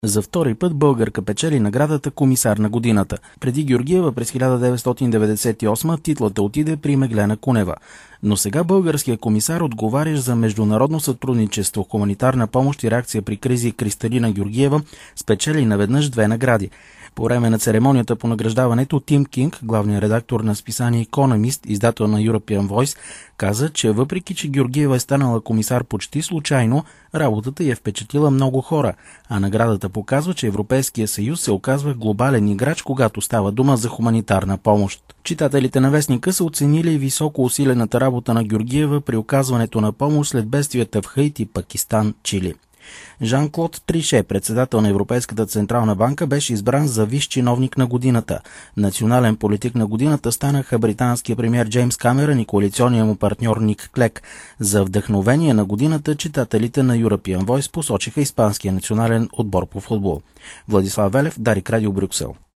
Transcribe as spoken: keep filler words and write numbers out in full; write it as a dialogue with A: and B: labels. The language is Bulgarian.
A: За втори път българка печели наградата Комисар на годината. Преди Георгиева през хиляда деветстотин деветдесет и осма титлата отиде при Меглена Кунева. Но сега българският комисар, отговарящ за международно сътрудничество, хуманитарна помощ и реакция при кризи, Кристалина Георгиева, спечели наведнъж две награди. По време на церемонията по награждаването Тим Кинг, главният редактор на списание Economist, издател на European Voice, каза, че въпреки че Георгиева е станала комисар почти случайно, работата й е впечатлила много хора, а наградата показва, че Европейския съюз се оказва глобален играч, когато става дума за хуманитарна помощ. Читателите на вестника са оценили високо усилената работа на Георгиева при оказването на помощ след бедствията в Хаити, Пакистан, Чили. Жан-Клод Трише, председател на Европейската централна банка, беше избран за висш чиновник на годината. Национален политик на годината станаха британския премиер Джеймс Камерън и коалиционния му партньор Ник Клек. За вдъхновение на годината читателите на European Voice посочиха испанския национален отбор по футбол. Владислав Велев, Дарик Радио, Брюксел.